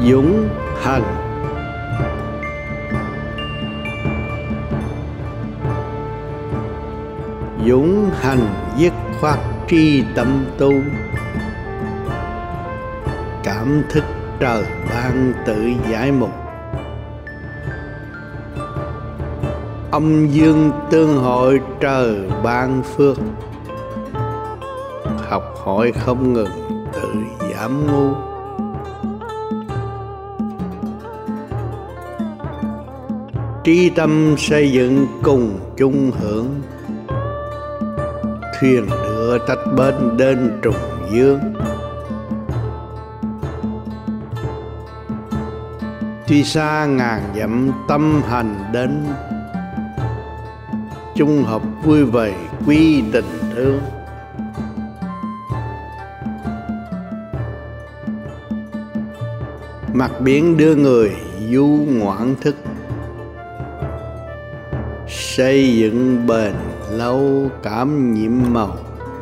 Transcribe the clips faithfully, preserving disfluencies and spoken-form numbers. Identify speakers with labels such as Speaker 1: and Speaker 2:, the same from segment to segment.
Speaker 1: dũng hành. Dũng hành dứt khoát tri tâm tu, cảm thức trời ban tự giải mục. Âm dương tương hội trời ban phước, học hỏi không ngừng tự giảm ngu. Trí tâm xây dựng cùng chung hưởng, thuyền đưa tách bên đến trùng dương. Tuy xa ngàn dặm tâm hành đến, chung hợp vui vầy quy tình thương. Mặt biển đưa người du ngoạn thức, xây dựng bền lâu cảm nhiễm màu.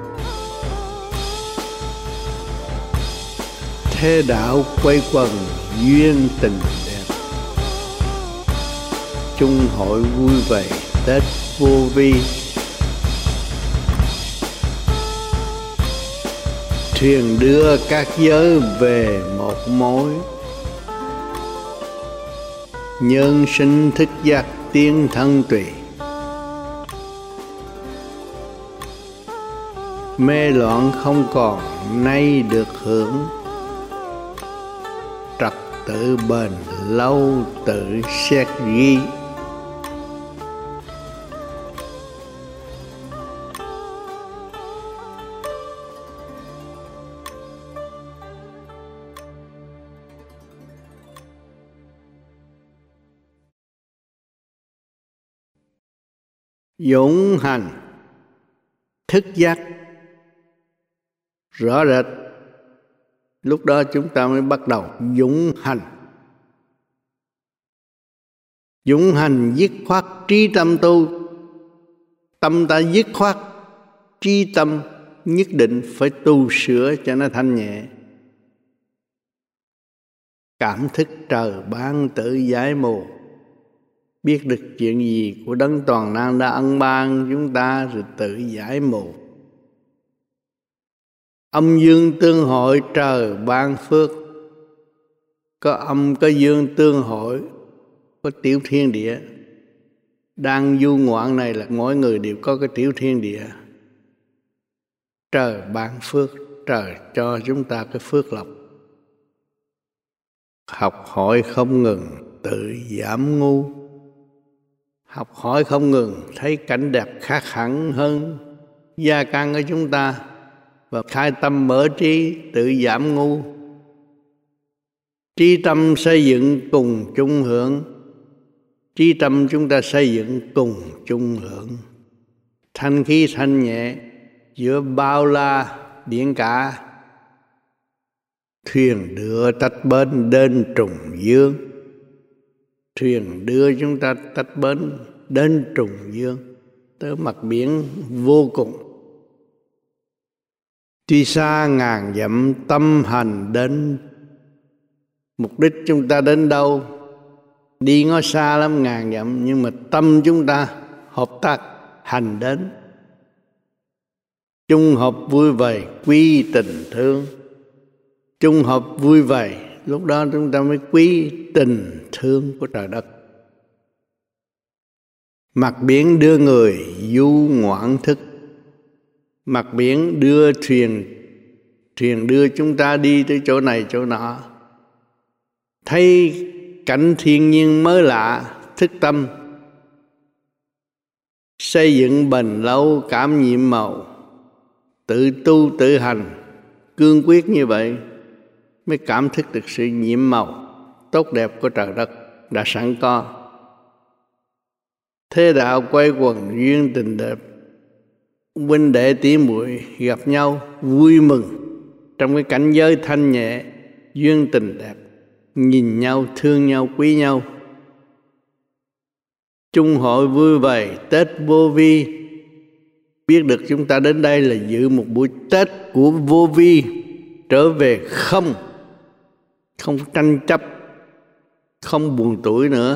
Speaker 1: Thế đạo quay quần duyên tình đẹp, chung hội vui vầy Tết vô vi. Thuyền đưa các giới về một mối, nhân sinh thức giác tiến thân tùy. Mê loạn không còn nay được hưởng, trật tự bền lâu tự xét ghi. Dũng hành thức giác rõ rệt, lúc đó chúng ta mới bắt đầu dũng hành. Dũng hành dứt khoát trí tâm tu, tâm ta dứt khoát, trí tâm nhất định phải tu sửa cho nó thanh nhẹ. Cảm thức trời ban tự giải mù, biết được chuyện gì của Đấng Toàn Năng đã ân ban chúng ta rồi tự giải mù. Âm dương tương hội trời ban phước, có âm có dương tương hội, có tiểu thiên địa. Đang du ngoạn này là mỗi người đều có cái tiểu thiên địa. Trời ban phước, trời cho chúng ta cái phước lộc. Học hỏi không ngừng tự giảm ngu. Học hỏi không ngừng thấy cảnh đẹp khác hẳn hơn gia căn của chúng ta, và khai tâm mở trí tự giảm ngu. Trí tâm xây dựng cùng chung hưởng, trí tâm chúng ta xây dựng cùng chung hưởng. Thanh khí thanh nhẹ giữa bao la biển cả, thuyền đưa tách bến đến trùng dương. Thuyền đưa chúng ta tách bến đến trùng dương, tới mặt biển vô cùng. Tuy xa ngàn dặm tâm hành đến, mục đích chúng ta đến đâu? Đi ngó xa lắm ngàn dặm, nhưng mà tâm chúng ta hợp tác hành đến. Chung hợp vui vầy quý tình thương. Chung hợp vui vầy, lúc đó chúng ta mới quý tình thương của trời đất. Mặt biển đưa người du ngoạn thức, mặt biển đưa thuyền, thuyền đưa chúng ta đi tới chỗ này chỗ nọ. Thấy cảnh thiên nhiên mới lạ, thức tâm, xây dựng bền lâu cảm nhiệm màu. Tự tu tự hành cương quyết như vậy mới cảm thức được sự nhiệm màu tốt đẹp của trời đất đã sẵn có. Thế đạo quay quần duyên tình đẹp, huynh đệ tỷ muội gặp nhau vui mừng trong cái cảnh giới thanh nhẹ duyên tình đẹp, nhìn nhau thương nhau quý nhau. Chung hội vui vầy Tết vô vi, biết được chúng ta đến đây là dự một buổi Tết của vô vi, trở về không, không tranh chấp, không buồn tuổi nữa.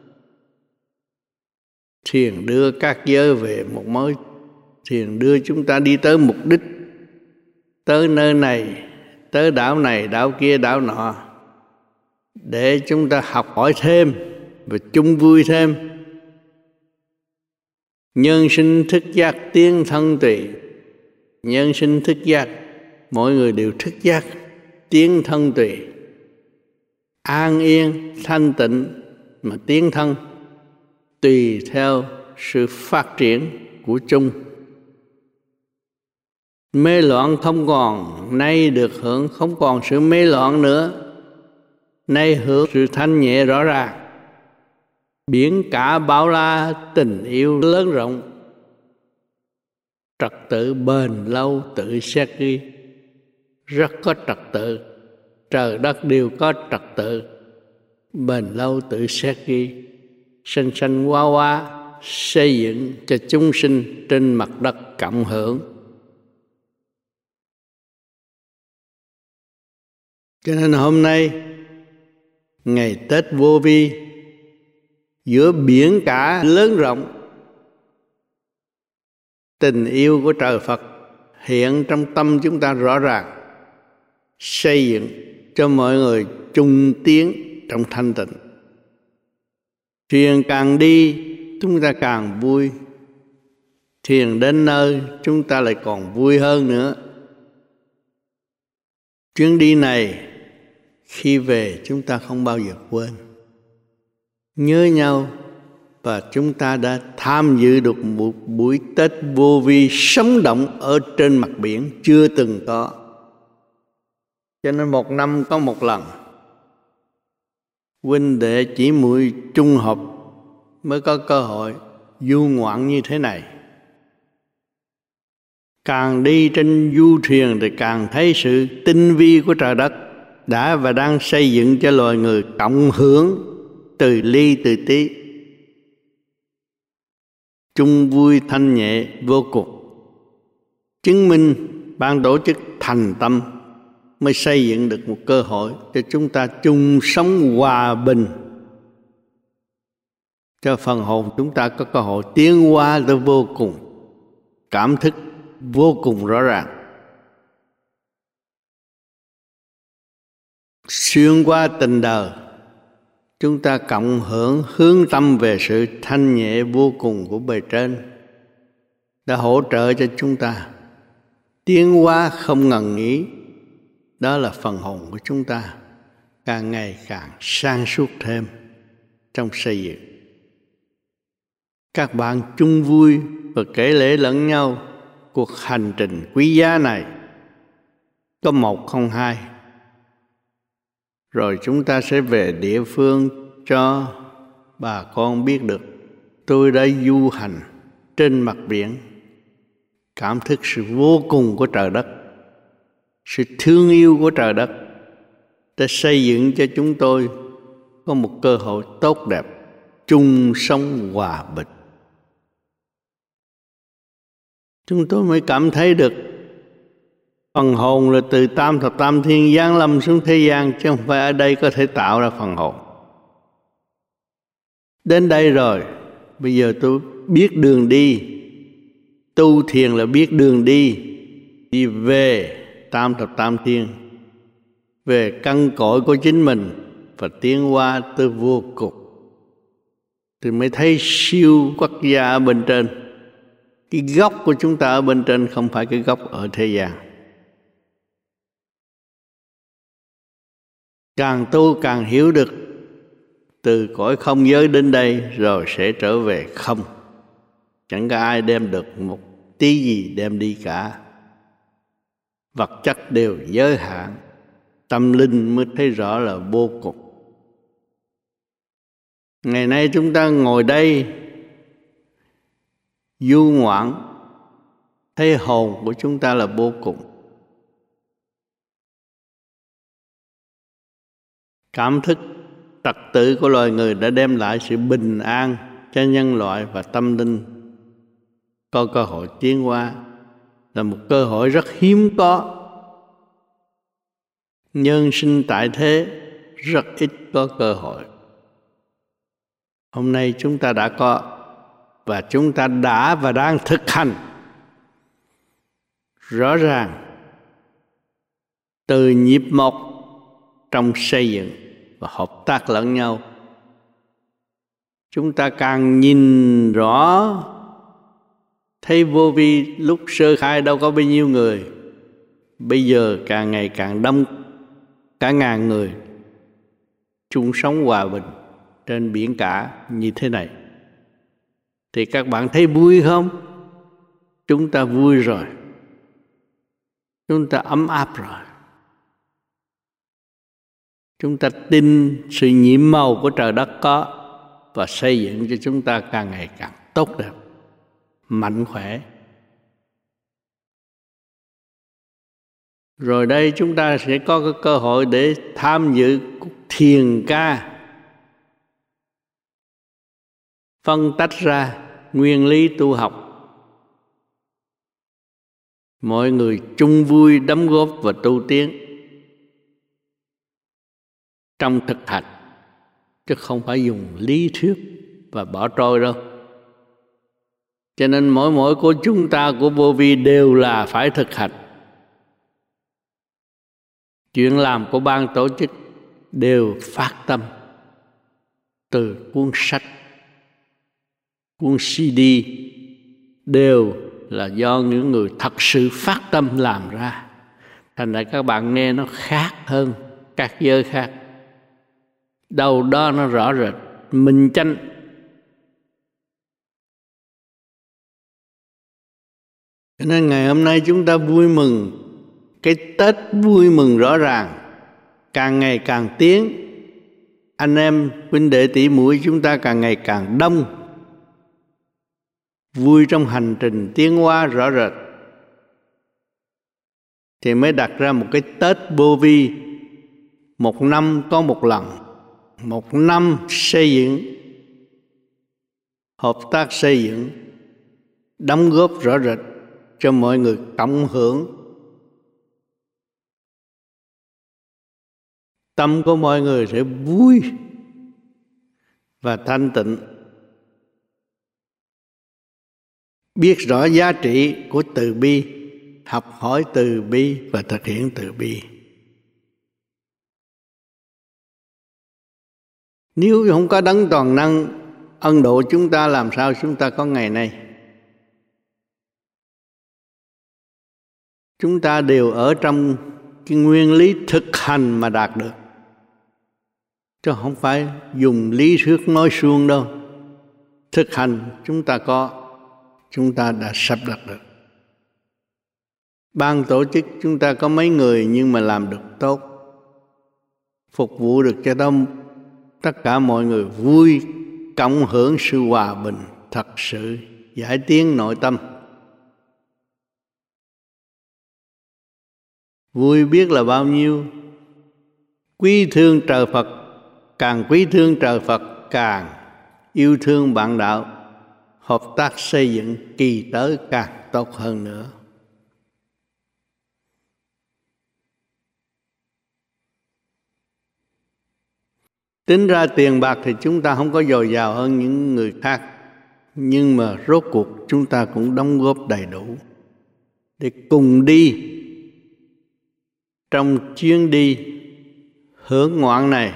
Speaker 1: Thiền đưa các giới về một mối. Thiền đưa chúng ta đi tới mục đích, tới nơi này, tới đảo này, đảo kia, đảo nọ, để chúng ta học hỏi thêm và chung vui thêm. Nhân sinh thức giác, tiến thân tùy. Nhân sinh thức giác, mỗi người đều thức giác, tiến thân tùy. An yên, thanh tịnh mà tiến thân, tùy theo sự phát triển của chung. Mê loạn không còn, nay được hưởng không còn sự mê loạn nữa. Nay hưởng sự thanh nhẹ rõ ràng. Biển cả bao la, tình yêu lớn rộng. Trật tự bền lâu tự xét ghi. Rất có trật tự, trời đất đều có trật tự, bền lâu tự xét ghi. Sanh sanh hoa hoa, xây dựng cho chúng sinh trên mặt đất cộng hưởng. Cho nên hôm nay, ngày Tết Vô Vi, giữa biển cả lớn rộng, tình yêu của trời Phật hiện trong tâm chúng ta rõ ràng, xây dựng cho mọi người chung tiến trong thanh tịnh. Thuyền càng đi, chúng ta càng vui. Thuyền đến nơi, chúng ta lại còn vui hơn nữa. Chuyến đi này, khi về chúng ta không bao giờ quên. Nhớ nhau, và chúng ta đã tham dự được một buổi Tết Vô Vi sống động ở trên mặt biển chưa từng có. Cho nên một năm có một lần, huynh đệ chỉ muội trung hợp mới có cơ hội du ngoạn như thế này. Càng đi trên du thuyền thì càng thấy sự tinh vi của trời đất đã và đang xây dựng cho loài người cộng hưởng từ ly từ tí, chung vui thanh nhẹ vô cùng. Chứng minh ban tổ chức thành tâm mới xây dựng được một cơ hội cho chúng ta chung sống hòa bình, cho phần hồn chúng ta có cơ hội tiến hóa tới vô cùng, cảm thức vô cùng rõ ràng. Xuyên qua tình đời, chúng ta cộng hưởng hướng tâm về sự thanh nhẹ vô cùng của bề trên, đã hỗ trợ cho chúng ta tiến hóa không ngừng nghỉ. Đó là phần hồn của chúng ta càng ngày càng sang suốt thêm trong xây dựng. Các bạn chung vui và kể lễ lẫn nhau cuộc hành trình quý giá này. Có một không hai. Rồi chúng ta sẽ về địa phương cho bà con biết được tôi đã du hành trên mặt biển, cảm thức sự vô cùng của trời đất, sự thương yêu của trời đất đã xây dựng cho chúng tôi có một cơ hội tốt đẹp chung sống hòa bình. Chúng tôi mới cảm thấy được phần hồn là từ tam thập tam thiên giáng lâm xuống thế gian, chứ không phải ở đây có thể tạo ra phần hồn. Đến đây rồi, bây giờ tôi biết đường đi. Tu thiền là biết đường đi, đi về tam thập tam thiên, về căn cội của chính mình và tiến hóa tới vô cùng, thì mới thấy siêu quốc gia ở bên trên. Cái gốc của chúng ta ở bên trên không phải cái gốc ở thế gian. Càng tu càng hiểu được từ cõi không giới đến đây rồi sẽ trở về không. Chẳng có ai đem được một tí gì đem đi cả. Vật chất đều giới hạn, tâm linh mới thấy rõ là vô cùng. Ngày nay chúng ta ngồi đây du ngoạn, thấy hồn của chúng ta là vô cùng. Cảm thức trật tự của loài người đã đem lại sự bình an cho nhân loại và tâm linh có cơ hội tiến hóa, là một cơ hội rất hiếm có. Nhân sinh tại thế rất ít có cơ hội Hôm nay chúng ta đã có, và chúng ta đã và đang thực hành rõ ràng từ nhịp một trong xây dựng và hợp tác lẫn nhau. Chúng ta càng nhìn rõ thấy vô vi lúc sơ khai đâu có bao nhiêu người, bây giờ càng ngày càng đông, cả ngàn người chung sống hòa bình trên biển cả như thế này. Thì các bạn thấy vui không? Chúng ta vui rồi, chúng ta ấm áp rồi. Chúng ta tin sự nhiệm màu của trời đất có, và xây dựng cho chúng ta càng ngày càng tốt đẹp, mạnh khỏe. Rồi đây chúng ta sẽ có cái cơ hội để tham dự cuộc thiền ca, phân tách ra nguyên lý tu học. Mọi người chung vui đóng góp và tu tiến trong thực hành, chứ không phải dùng lý thuyết và bỏ trôi đâu. Cho nên mỗi mỗi của chúng ta, của vô vi đều là phải thực hành. Chuyện làm của ban tổ chức đều phát tâm từ cuốn sách, cuốn xê đê, đều là do những người thật sự phát tâm làm ra. Thành ra các bạn nghe nó khác hơn các giới khác. Đâu đó nó rõ rệt, minh chánh. Cho nên ngày hôm nay chúng ta vui mừng, cái Tết vui mừng rõ ràng, càng ngày càng tiến. Anh em huynh đệ tỷ muội chúng ta càng ngày càng đông, vui trong hành trình tiến hóa rõ rệt, thì mới đặt ra một cái Tết vô vi. Một năm có một lần, một năm xây dựng, hợp tác xây dựng, đóng góp rõ rệt cho mọi người cộng hưởng. Tâm của mọi người sẽ vui và thanh tịnh, biết rõ giá trị của từ bi, học hỏi từ bi và thực hiện từ bi. Nếu không có đấng toàn năng ân độ chúng ta, làm sao chúng ta có ngày nay? Chúng ta đều ở trong cái nguyên lý thực hành mà đạt được, chứ không phải dùng lý thuyết nói suông đâu. Thực hành chúng ta có, chúng ta đã sắp đặt được. Ban tổ chức chúng ta có mấy người nhưng mà làm được tốt, phục vụ được cho đông tất cả mọi người vui, cộng hưởng sự hòa bình thật sự, giải tiến nội tâm. Vui biết là bao nhiêu. Quý thương trời Phật, càng quý thương trời Phật càng yêu thương bạn đạo, hợp tác xây dựng kỳ tới càng tốt hơn nữa. Tính ra tiền bạc thì chúng ta không có dồi dào hơn những người khác, nhưng mà rốt cuộc chúng ta cũng đóng góp đầy đủ để cùng đi trong chuyến đi hưởng ngoạn này.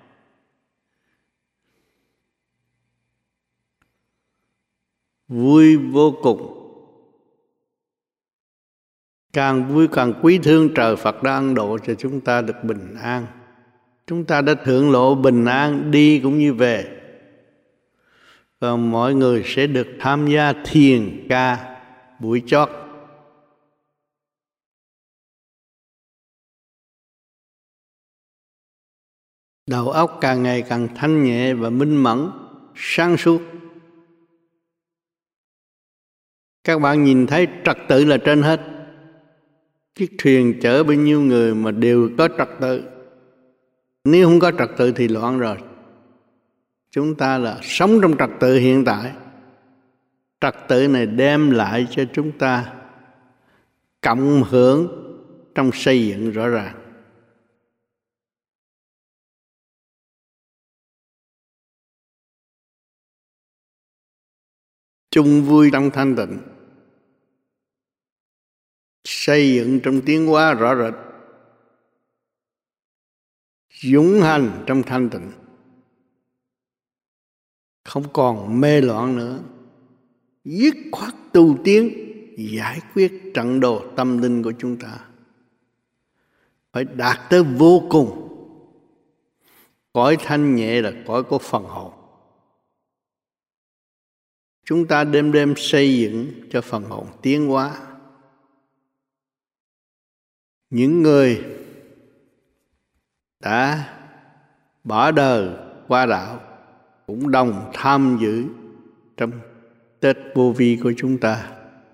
Speaker 1: Vui vô cùng. Càng vui càng quý thương trời Phật đã ân độ cho chúng ta được bình an. Chúng ta đã thượng lộ bình an, đi cũng như về. Và mọi người sẽ được tham gia thiền ca buổi chót. Đầu óc càng ngày càng thanh nhẹ và minh mẫn, sáng suốt. Các bạn nhìn thấy trật tự là trên hết. Chiếc thuyền chở bao nhiêu người mà đều có trật tự. Nếu không có trật tự thì loạn rồi. Chúng ta là sống trong trật tự hiện tại. Trật tự này đem lại cho chúng ta cộng hưởng trong xây dựng rõ ràng. chung vui trong thanh tịnh, xây dựng trong tiến hóa rõ rệt, dũng hành trong thanh tịnh, không còn mê loạn nữa, dứt khoát tu tiến, giải quyết trận đồ tâm linh của chúng ta, phải đạt tới vô cùng. Cõi thanh nhẹ là cõi của phần hồn. Chúng ta đêm đêm xây dựng cho phần hồn tiến hóa. Những người đã bỏ đời qua đạo cũng đồng tham dự trong Tết vô vi của chúng ta.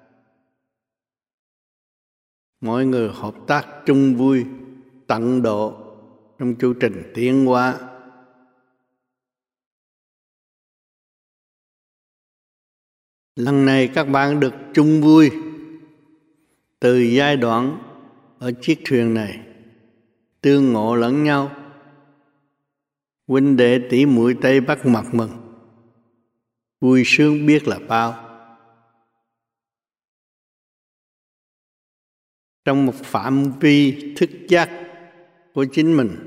Speaker 1: Mọi người hợp tác chung vui, tận độ trong chu trình tiến hóa. Lần này các bạn được chung vui từ giai đoạn ở chiếc thuyền này, tương ngộ lẫn nhau, huynh đệ tỷ muội Tây Bắc mặt mừng, vui sướng biết là bao. Trong một phạm vi thức giác của chính mình,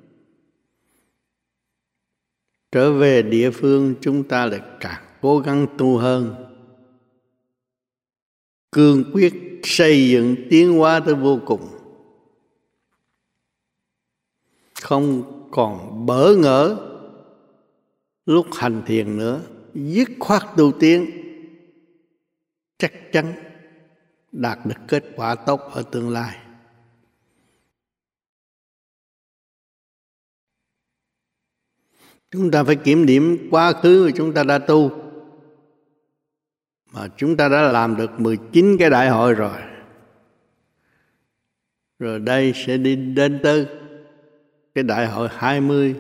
Speaker 1: trở về địa phương chúng ta lại càng cố gắng tu hơn, cương quyết xây dựng tiến hóa tới vô cùng, không còn bỡ ngỡ lúc hành thiền nữa, dứt khoát tu tiến, chắc chắn đạt được kết quả tốt ở tương lai. Chúng ta phải kiểm điểm quá khứ của chúng ta đã tu, mà chúng ta đã làm được mười chín cái đại hội rồi. Rồi đây sẽ đi đến tới cái đại hội hai mươi.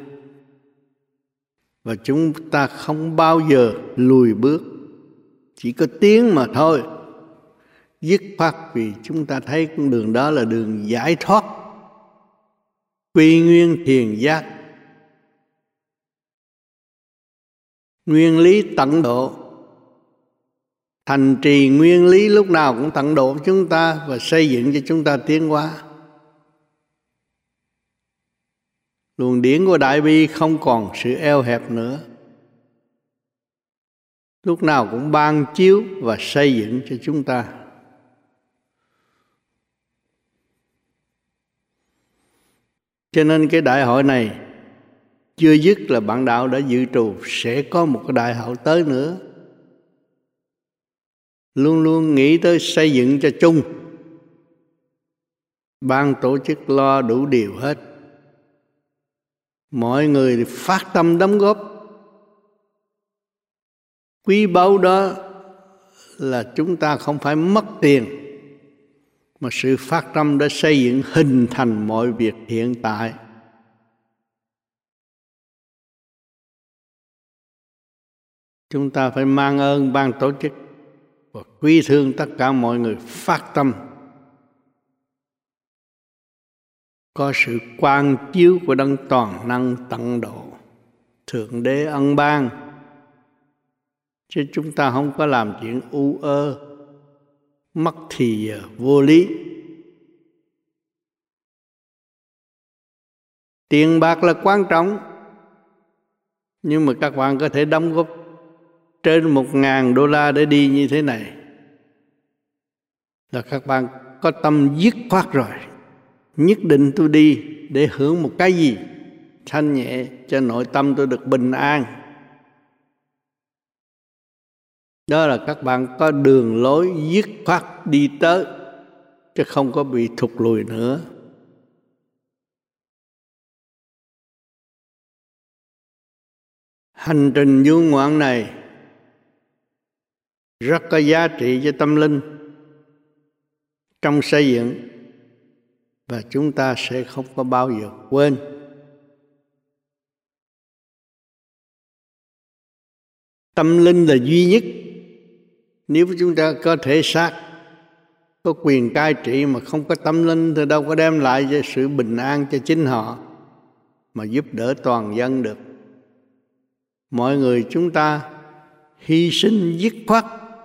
Speaker 1: Và chúng ta không bao giờ lùi bước, chỉ có tiến mà thôi. Dứt khoát vì chúng ta thấy con đường đó là đường giải thoát, quy nguyên thiền giác, nguyên lý tận độ. Thành trì nguyên lý lúc nào cũng tận độ chúng ta và xây dựng cho chúng ta tiến hóa. Luồng điển của Đại Bi không còn sự eo hẹp nữa, lúc nào cũng ban chiếu và xây dựng cho chúng ta. Cho nên cái đại hội này chưa dứt là bạn đạo đã dự trù sẽ có một cái đại hội tới nữa. Luôn luôn nghĩ tới xây dựng cho chung. Ban tổ chức lo đủ điều hết. Mọi người phát tâm đóng góp. Quý báu đó là chúng ta không phải mất tiền, mà sự phát tâm đã xây dựng hình thành mọi việc hiện tại. Chúng ta phải mang ơn ban tổ chức và quý thương tất cả mọi người phát tâm. Có sự quang chiếu của Đấng toàn năng tận độ, Thượng Đế ân ban, chứ chúng ta không có làm chuyện u ơ, mất thì giờ vô lý. Tiền bạc là quan trọng, nhưng mà các bạn có thể đóng góp trên một ngàn đô la để đi như thế này là các bạn có tâm dứt khoát rồi. Nhất định tôi đi để hưởng một cái gì thanh nhẹ cho nội tâm tôi được bình an. Đó là các bạn có đường lối dứt khoát đi tới, chứ không có bị thụt lùi nữa. Hành trình du ngoạn này rất có giá trị cho tâm linh trong xây dựng, và chúng ta sẽ không có bao giờ quên. Tâm linh là duy nhất. Nếu chúng ta có thể xác, có quyền cai trị mà không có tâm linh thì đâu có đem lại cho sự bình an cho chính họ mà giúp đỡ toàn dân được. Mọi người chúng ta hy sinh dứt khoát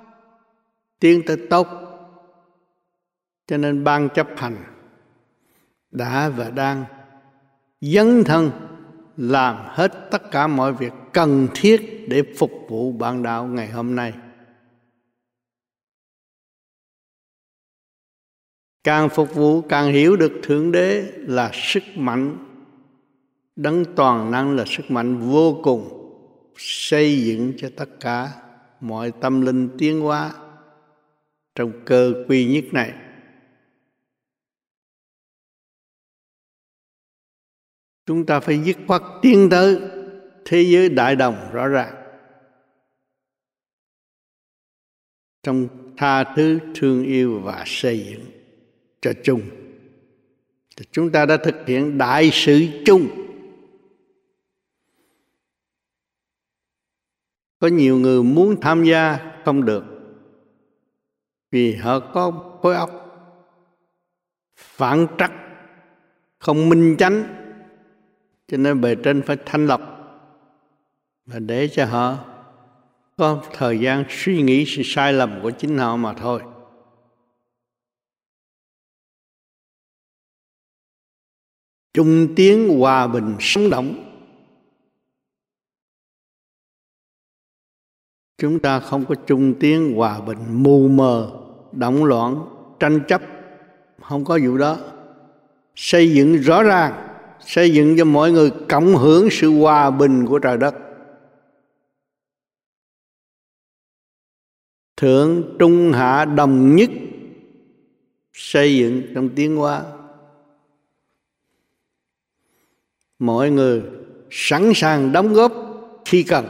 Speaker 1: tiến tới tốt. Cho nên ban chấp hành đã và đang dấn thân làm hết tất cả mọi việc cần thiết để phục vụ bạn đạo ngày hôm nay. Càng phục vụ càng hiểu được Thượng Đế là sức mạnh, Đấng toàn năng là sức mạnh vô cùng, xây dựng cho tất cả mọi tâm linh tiến hóa trong cơ quy nhất này. Chúng ta phải dứt khoát tiến tới thế giới đại đồng rõ ràng, trong tha thứ, thương yêu và xây dựng cho chung. Chúng ta đã thực hiện đại sự chung. Có nhiều người muốn tham gia không được, vì họ có khối óc phản trắc, không minh chánh, cho nên bề trên phải thanh lập và để cho họ có thời gian suy nghĩ sự sai lầm của chính họ mà thôi. Chung tiến hòa bình sống động. Chúng ta không có chung tiến hòa bình mù mờ, động loạn, tranh chấp, không có vụ đó. Xây dựng rõ ràng, xây dựng cho mọi người cộng hưởng sự hòa bình của trời đất. Thượng trung hạ đồng nhất, xây dựng trong tiến hóa. Mọi người sẵn sàng đóng góp khi cần.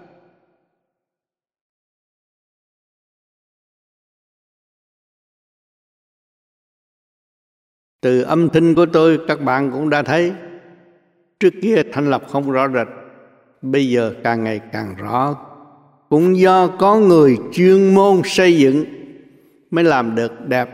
Speaker 1: Từ âm thanh của tôi các bạn cũng đã thấy, trước kia thanh lập không rõ rệt, bây giờ càng ngày càng rõ. Cũng do có người chuyên môn xây dựng mới làm được đẹp.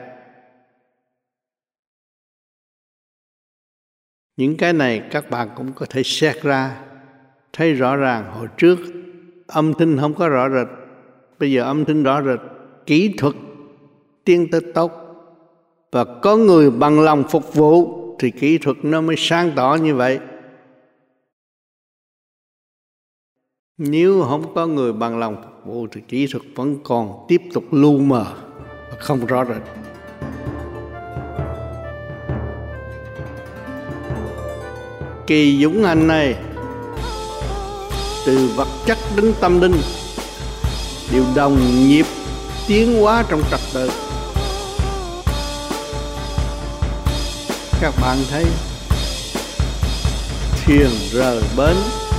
Speaker 1: Những cái này các bạn cũng có thể xét ra, thấy rõ ràng. Hồi trước âm thanh không có rõ rệt, bây giờ âm thanh rõ rệt, kỹ thuật tiến tới tốt. Và có người bằng lòng phục vụ thì kỹ thuật nó mới sáng tỏ như vậy. Nếu không có người bằng lòng phục vụ thì kỹ thuật vẫn còn tiếp tục lu mờ và không rõ rệt. Kỳ dũng hành này, từ vật chất đến tâm linh, đều đồng nhịp tiến hóa trong trật tự. Các bạn thấy thuyền rời bến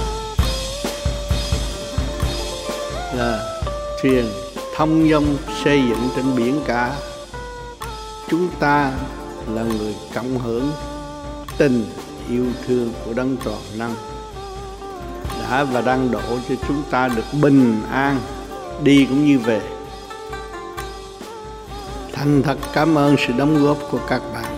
Speaker 1: là thuyền thông dong xây dựng trên biển cả. Chúng ta là người cộng hưởng tình yêu thương của Đấng toàn năng, đã và đang độ cho chúng ta được bình an đi cũng như về. Thành thật cảm ơn sự đóng góp của các bạn.